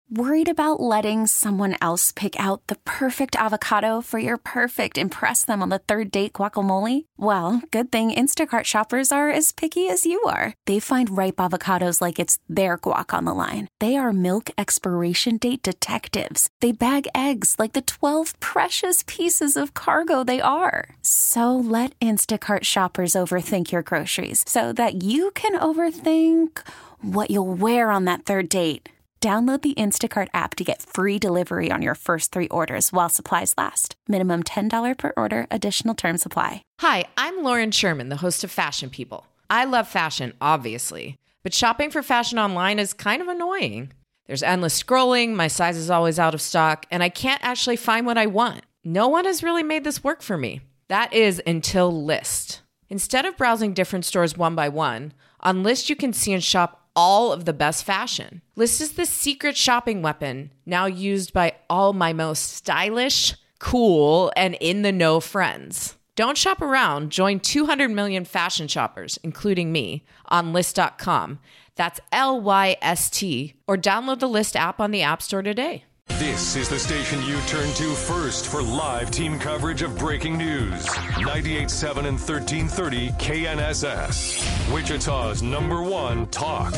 Worried about letting someone else pick out the perfect avocado for your perfect impress them on the third date guacamole? Well, good thing Instacart shoppers are as picky as you are. They find ripe avocados like it's their guac on the line. They are milk expiration date detectives. They bag eggs like the 12 precious pieces of cargo they are. So let Instacart shoppers overthink your groceries so that you can overthink what you'll wear on that third date. Download the Instacart app to get free delivery on your first 3 orders while supplies last. Minimum $10 per order. Additional terms apply. Hi, I'm Lauren Sherman, the host of Fashion People. I love fashion, obviously, but shopping for fashion online is kind of annoying. There's endless scrolling, my size is always out of stock, and I can't actually find what I want. No one has really made this work for me. That is until Lyst. Instead of browsing different stores one by one, on Lyst you can see and shop all of the best fashion. Lyst is the secret shopping weapon now used by all my most stylish, cool, and in-the-know friends. Don't shop around. Join 200 million fashion shoppers, including me, on Lyst.com. That's Lyst, or download the Lyst app on the App Store today. This is the station you turn to first for live team coverage of breaking news. 98.7 and 1330 KNSS. Wichita's #1 talk.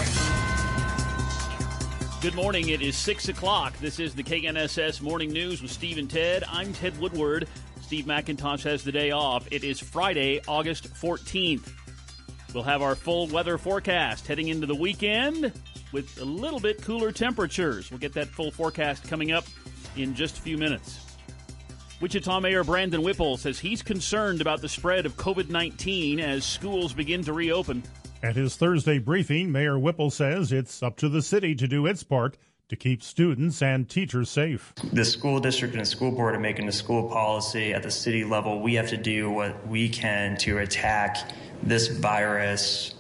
Good morning. It is 6 o'clock. This is the KNSS Morning News with Steve and Ted. I'm Ted Woodward. Steve McIntosh has the day off. It is Friday, August 14th. We'll have our full weather forecast heading into the weekend with a little bit cooler temperatures. We'll get that full forecast coming up in just a few minutes. Wichita Mayor Brandon Whipple says he's concerned about the spread of COVID-19 as schools begin to reopen. At his Thursday briefing, Mayor Whipple says it's up to the city to do its part to keep students and teachers safe. The school district and the school board are making the school policy at the city level. We have to do what we can to attack this virus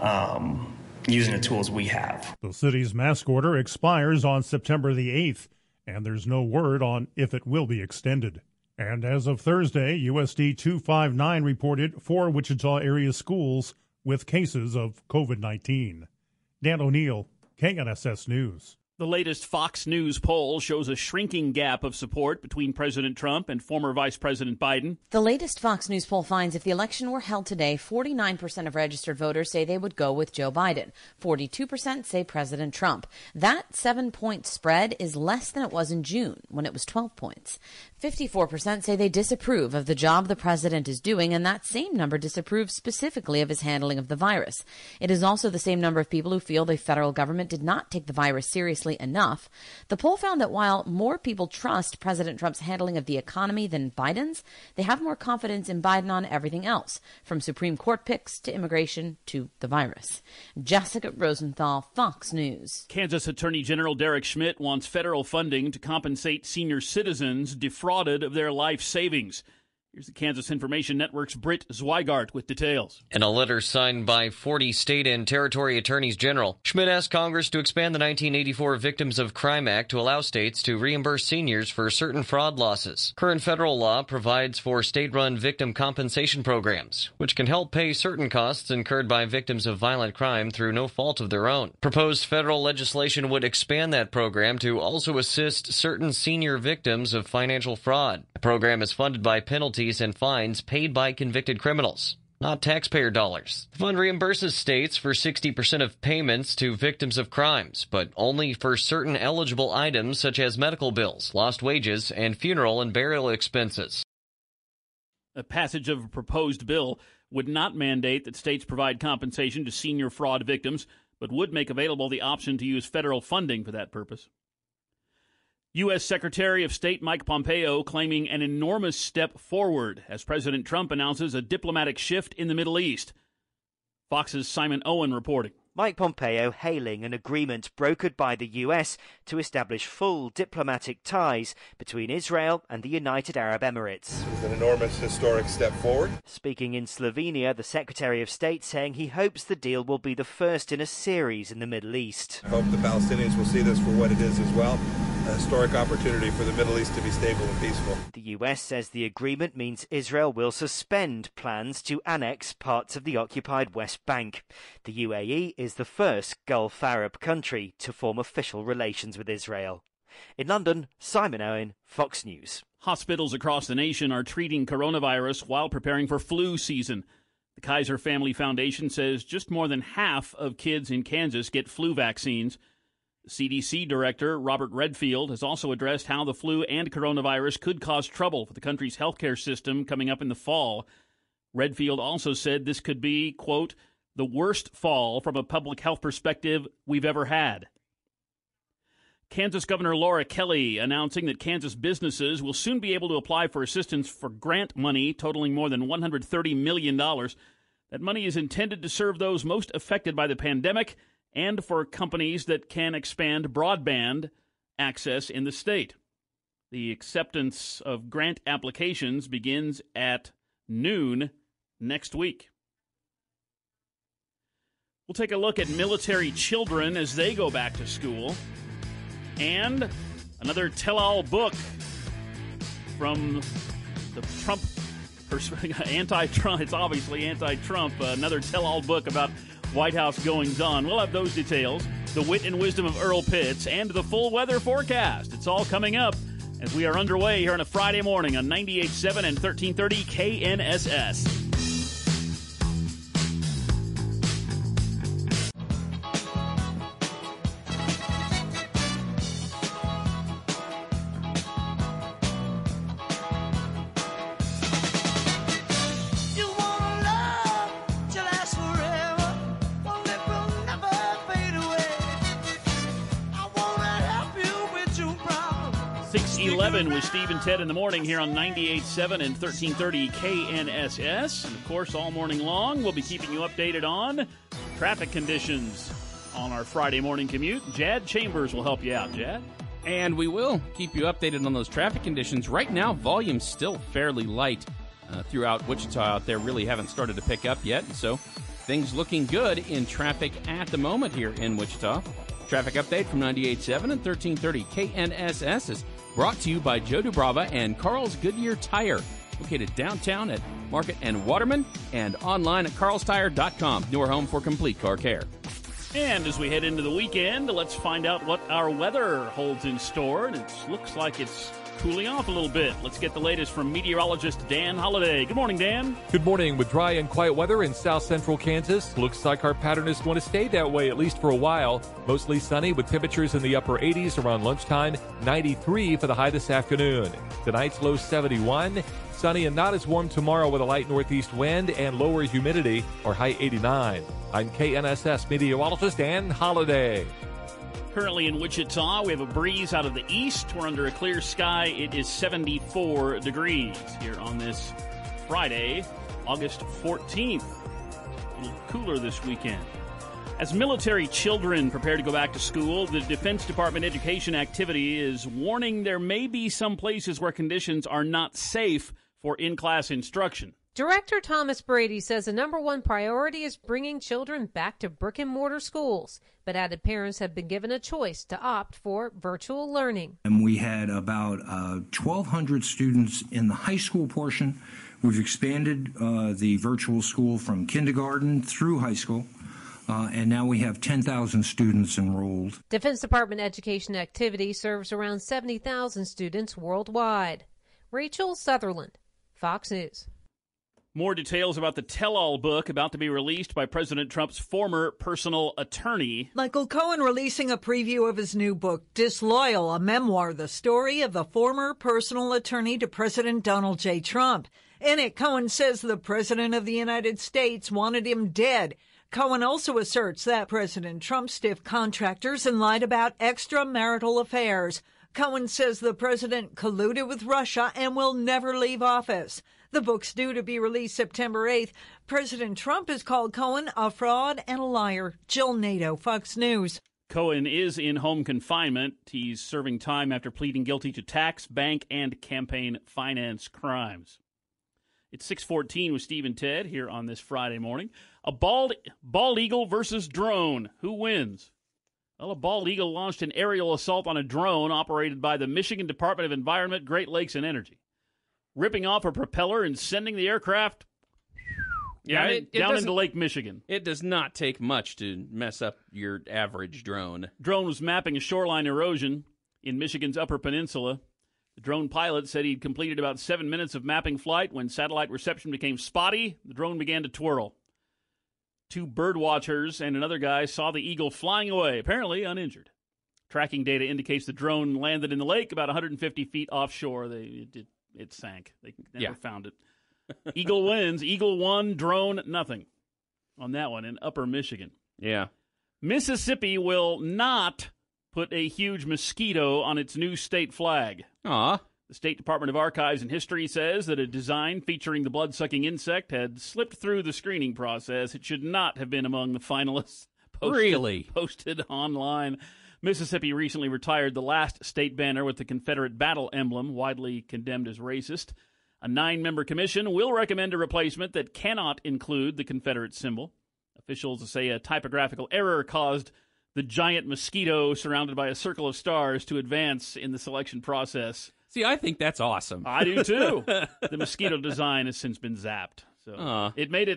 using the tools we have. The city's mask order expires on September the 8th, and there's no word on if it will be extended. And as of Thursday, USD 259 reported 4 Wichita area schools with cases of COVID-19. Dan O'Neill, KNSS News. The latest Fox News poll shows a shrinking gap of support between President Trump and former Vice President Biden. The latest Fox News poll finds if the election were held today, 49% of registered voters say they would go with Joe Biden. 42% say President Trump. That 7-point spread is less than it was in June, when it was 12 points. 54% say they disapprove of the job the president is doing, and that same number disapproves specifically of his handling of the virus. It is also the same number of people who feel the federal government did not take the virus seriously enough. The poll found that while more people trust President Trump's handling of the economy than Biden's, they have more confidence in Biden on everything else, from Supreme Court picks to immigration to the virus. Jessica Rosenthal, Fox News. Kansas Attorney General Derek Schmidt wants federal funding to compensate senior citizens defrauded of their life savings. Here's the Kansas Information Network's Britt Zweigart with details. In a letter signed by 40 state and territory attorneys general, Schmidt asked Congress to expand the 1984 Victims of Crime Act to allow states to reimburse seniors for certain fraud losses. Current federal law provides for state-run victim compensation programs, which can help pay certain costs incurred by victims of violent crime through no fault of their own. Proposed federal legislation would expand that program to also assist certain senior victims of financial fraud. The program is funded by penalties and fines paid by convicted criminals, not taxpayer dollars. The fund reimburses states for 60% of payments to victims of crimes, but only for certain eligible items such as medical bills, lost wages, and funeral and burial expenses. A passage of a proposed bill would not mandate that states provide compensation to senior fraud victims, but would make available the option to use federal funding for that purpose. U.S. Secretary of State Mike Pompeo claiming an enormous step forward as President Trump announces a diplomatic shift in the Middle East. Fox's Simon Owen reporting. Mike Pompeo hailing an agreement brokered by the U.S. to establish full diplomatic ties between Israel and the United Arab Emirates. It's an enormous historic step forward. Speaking in Slovenia, the Secretary of State saying he hopes the deal will be the first in a series in the Middle East. I hope the Palestinians will see this for what it is as well. a historic opportunity for the Middle East to be stable and peaceful. The US says the agreement means Israel will suspend plans to annex parts of the occupied West Bank. The UAE is the first Gulf Arab country to form official relations with Israel. In London, Simon Owen, Fox News. Hospitals across the nation are treating coronavirus while preparing for flu season. The Kaiser Family Foundation says just more than half of kids in Kansas get flu vaccines. CDC Director Robert Redfield has also addressed how the flu and coronavirus could cause trouble for the country's healthcare system coming up in the fall. Redfield also said this could be, quote, the worst fall from a public health perspective we've ever had. Kansas Governor Laura Kelly announcing that Kansas businesses will soon be able to apply for assistance for grant money totaling more than $130 million. That money is intended to serve those most affected by the pandemic and for companies that can expand broadband access in the state. The acceptance of grant applications begins at noon next week. We'll take a look at military children as they go back to school. And another tell-all book from the Trump anti-Trump. It's obviously anti-Trump. Another tell-all book about White House goings-on. We'll have those details, the wit and wisdom of Earl Pitts, and the full weather forecast. It's all coming up as we are underway here on a Friday morning on 98.7 and 1330 KNSS. With Steve and Ted in the morning here on 98.7 and 1330 KNSS. And, of course, all morning long, we'll be keeping you updated on traffic conditions on our Friday morning commute. Jad Chambers will help you out, Jad. And we will keep you updated on those traffic conditions. Right now, volume's still fairly light throughout Wichita out there. Really haven't started to pick up yet. So things looking good in traffic at the moment here in Wichita. Traffic update from 98.7 and 1330 KNSS is brought to you by Joe Dubrava and Carl's Goodyear Tire, located downtown at Market and Waterman and online at carlstire.com, your home for complete car care. And as we head into the weekend, let's find out what our weather holds in store. And it looks like it's cooling off a little bit. Let's get the latest from meteorologist Dan Holliday. Good morning, Dan. Good morning. With dry and quiet weather in south central Kansas, looks like our pattern is going to stay that way at least for a while. Mostly sunny with temperatures in the upper 80s around lunchtime, 93 for the high this afternoon. Tonight's low 71. Sunny and not as warm tomorrow with a light northeast wind and lower humidity, or high 89. I'm KNSS meteorologist Dan Holliday. Currently in Wichita, we have a breeze out of the east. We're under a clear sky. It is 74 degrees here on this Friday, August 14th. A little cooler this weekend. As military children prepare to go back to school, the Defense Department Education Activity is warning there may be some places where conditions are not safe for in-class instruction. Director Thomas Brady says the number one priority is bringing children back to brick-and-mortar schools, but added parents have been given a choice to opt for virtual learning. And we had about 1,200 students in the high school portion. We've expanded the virtual school from kindergarten through high school, and now we have 10,000 students enrolled. Defense Department Education Activity serves around 70,000 students worldwide. Rachel Sutherland, Fox News. More details about the tell-all book about to be released by President Trump's former personal attorney. Michael Cohen releasing a preview of his new book, Disloyal, a memoir, the story of the former personal attorney to President Donald J. Trump. In it, Cohen says the President of the United States wanted him dead. Cohen also asserts that President Trump stiffed contractors and lied about extramarital affairs. Cohen says the president colluded with Russia and will never leave office. The book's due to be released September 8th. President Trump has called Cohen a fraud and a liar. Jill Nato, Fox News. Cohen is in home confinement. He's serving time after pleading guilty to tax, bank, and campaign finance crimes. It's 6:14 with Steve and Ted here on this Friday morning. A bald eagle versus drone. Who wins? Well, a bald eagle launched an aerial assault on a drone operated by the Michigan Department of Environment, Great Lakes, and Energy, ripping off a propeller and sending the aircraft down into Lake Michigan. It does not take much to mess up your average drone. Drone was mapping a shoreline erosion in Michigan's Upper Peninsula. The drone pilot said he'd completed about 7 minutes of mapping flight when satellite reception became spotty. The drone began to twirl. 2 bird watchers and another guy saw the eagle flying away, apparently uninjured. Tracking data indicates the drone landed in the lake about 150 feet offshore. It sank. They never found it. Eagle wins. Eagle 1, drone nothing on that one in Upper Michigan. Yeah. Mississippi will not put a huge mosquito on its new state flag. Aw. The State Department of Archives and History says that a design featuring the blood-sucking insect had slipped through the screening process. It should not have been among the finalists posted online. Mississippi recently retired the last state banner with the Confederate battle emblem, widely condemned as racist. A 9-member commission will recommend a replacement that cannot include the Confederate symbol. Officials say a typographical error caused the giant mosquito surrounded by a circle of stars to advance in the selection process. See, I think that's awesome. I do too. The mosquito design has since been zapped, so it made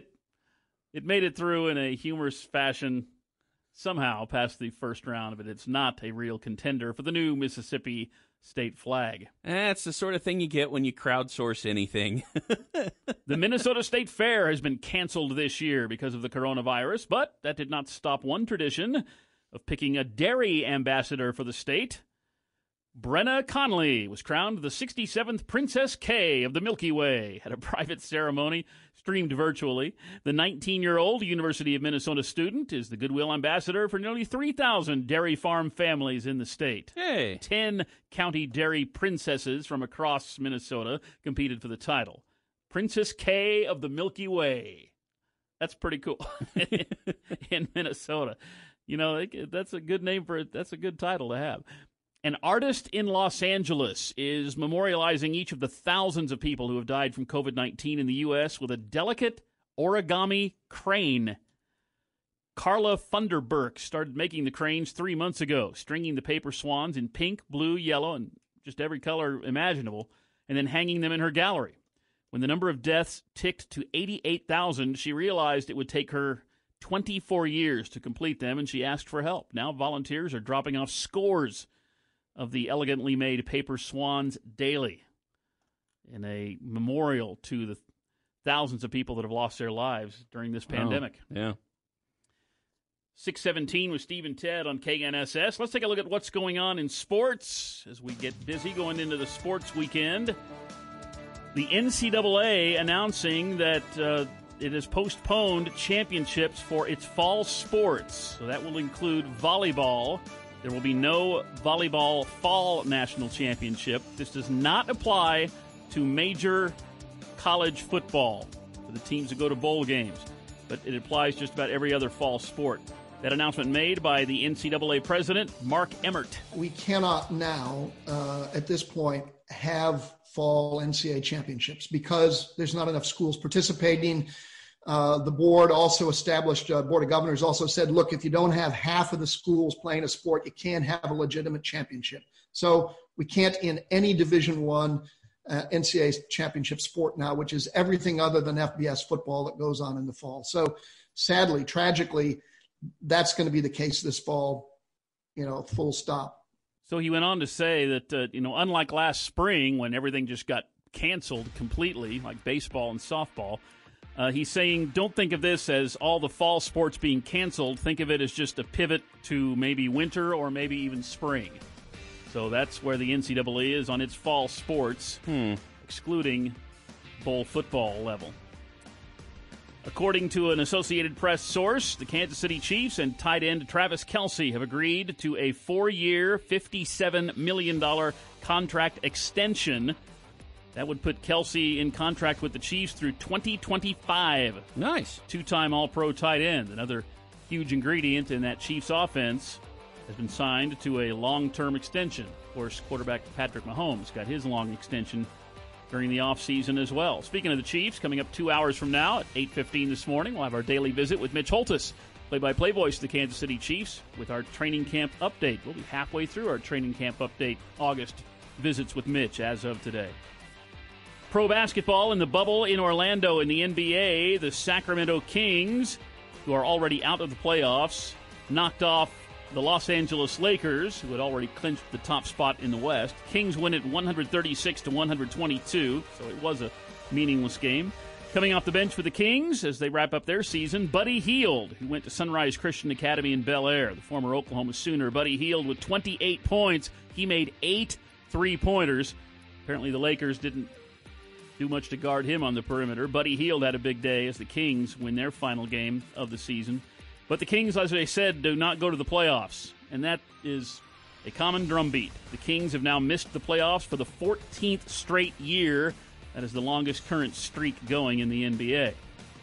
it through in a humorous fashion. Somehow past the first round, but it's not a real contender for the new Mississippi state flag. That's the sort of thing you get when you crowdsource anything. The Minnesota State Fair has been canceled this year because of the coronavirus, but that did not stop one tradition of picking a dairy ambassador for the state. Brenna Connolly was crowned the 67th Princess K of the Milky Way at a private ceremony streamed virtually. The 19-year-old University of Minnesota student is the Goodwill Ambassador for nearly 3,000 dairy farm families in the state. Hey. 10 county dairy princesses from across Minnesota competed for the title. Princess K of the Milky Way. That's pretty cool in Minnesota. You know, that's a good name for it. That's a good title to have. An artist in Los Angeles is memorializing each of the thousands of people who have died from COVID-19 in the U.S. with a delicate origami crane. Carla Funderburk started making the cranes 3 months ago, stringing the paper swans in pink, blue, yellow, and just every color imaginable, and then hanging them in her gallery. When the number of deaths ticked to 88,000, she realized it would take her 24 years to complete them, and she asked for help. Now volunteers are dropping off scores of the elegantly made paper swans daily in a memorial to the thousands of people that have lost their lives during this pandemic. Yeah. 6:17 with Steve and Ted on KNSS. Let's take a look at what's going on in sports as we get busy going into the sports weekend. The NCAA announcing that it has postponed championships for its fall sports. So that will include volleyball. There will be no volleyball fall national championship. This does not apply to major college football for the teams that go to bowl games, but it applies just about every other fall sport. That announcement made by the NCAA president, Mark Emmert. We cannot now, at this point, have fall NCAA championships because there's not enough schools participating. The board also established, Board of Governors also said, look, if you don't have half of the schools playing a sport, you can't have a legitimate championship. So we can't in any Division I NCAA championship sport now, which is everything other than FBS football that goes on in the fall. So sadly, tragically, that's going to be the case this fall, full stop. So he went on to say that, unlike last spring when everything just got canceled completely, like baseball and softball, he's saying, don't think of this as all the fall sports being canceled. Think of it as just a pivot to maybe winter or maybe even spring. So that's where the NCAA is on its fall sports, excluding bowl football level. According to an Associated Press source, the Kansas City Chiefs and tight end Travis Kelce have agreed to a 4-year, $57 million contract extension. That would put Kelce in contract with the Chiefs through 2025. Nice. Two-time All-Pro tight end. Another huge ingredient in that Chiefs offense has been signed to a long-term extension. Of course, quarterback Patrick Mahomes got his long extension during the offseason as well. Speaking of the Chiefs, coming up 2 hours from now at 8:15 this morning, we'll have our daily visit with Mitch Holthus play-by-play voice of the Kansas City Chiefs with our training camp update. We'll be halfway through our training camp update, August visits with Mitch as of today. Pro basketball in the bubble in Orlando in the NBA. The Sacramento Kings, who are already out of the playoffs, knocked off the Los Angeles Lakers, who had already clinched the top spot in the West. Kings win it 136-122, so it was a meaningless game. Coming off the bench for the Kings as they wrap up their season, Buddy Hield, who went to Sunrise Christian Academy in Bel Air, the former Oklahoma Sooner. Buddy Hield with 28 points. He made 8 3-pointers. Apparently the Lakers didn't do much to guard him on the perimeter. Buddy Hield had a big day as the Kings win their final game of the season. But the Kings, as I said, do not go to the playoffs, and that is a common drumbeat. The Kings have now missed the playoffs for the 14th straight year. That is the longest current streak going in the NBA.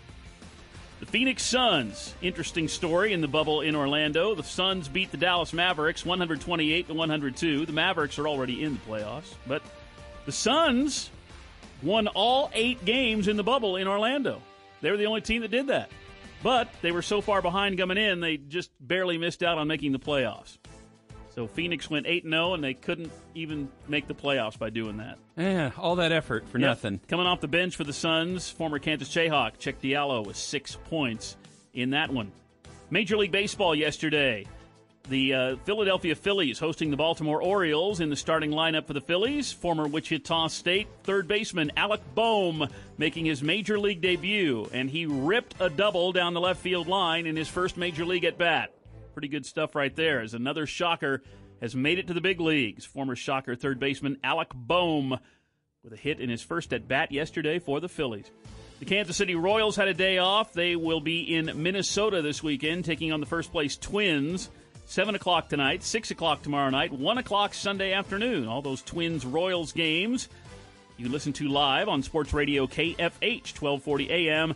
The Phoenix Suns, interesting story in the bubble in Orlando. The Suns beat the Dallas Mavericks 128-102. The Mavericks are already in the playoffs, but the Suns won all 8 games in the bubble in Orlando. They were the only team that did that. But they were so far behind coming in, they just barely missed out on making the playoffs. So Phoenix went 8-0, and they couldn't even make the playoffs by doing that. Yeah, all that effort for nothing. Coming off the bench for the Suns, former Kansas Jayhawk Cheick Diallo with 6 points in that one. Major League Baseball yesterday. The Philadelphia Phillies hosting the Baltimore Orioles. In the starting lineup for the Phillies, former Wichita State third baseman Alec Bohm making his Major League debut, and he ripped a double down the left field line in his first Major League at-bat. Pretty good stuff right there, as another Shocker has made it to the big leagues. Former Shocker third baseman Alec Bohm with a hit in his first at-bat yesterday for the Phillies. The Kansas City Royals had a day off. They will be in Minnesota this weekend, taking on the first-place Twins. 7 o'clock tonight, 6 o'clock tomorrow night, 1 o'clock Sunday afternoon. All those Twins-Royals games you can listen to live on Sports Radio KFH, 1240 AM,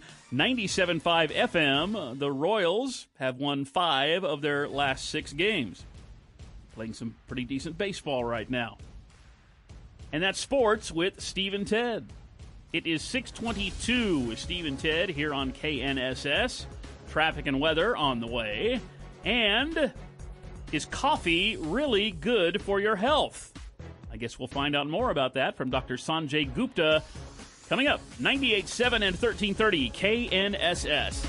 97.5 FM. The Royals have won 5 of their last 6 games. Playing some pretty decent baseball right now. And that's sports with Steve and Ted. It is 6:22 with Steve and Ted here on KNSS. Traffic and weather on the way. And is coffee really good for your health? I guess we'll find out more about that from Dr. Sanjay Gupta coming up. 98.7 and 1330 KNSS.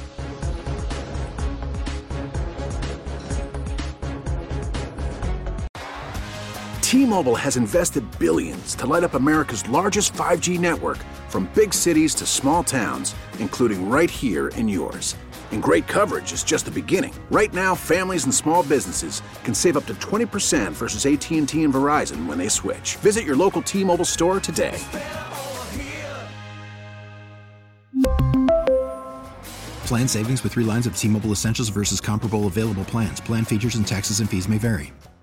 T-Mobile has invested billions to light up America's largest 5G network, from big cities to small towns, including right here in yours. And great coverage is just the beginning. Right now, families and small businesses can save up to 20% versus AT&T and Verizon when they switch. Visit your local T-Mobile store today. Plan savings with 3 lines of T-Mobile Essentials versus comparable available plans. Plan features and taxes and fees may vary.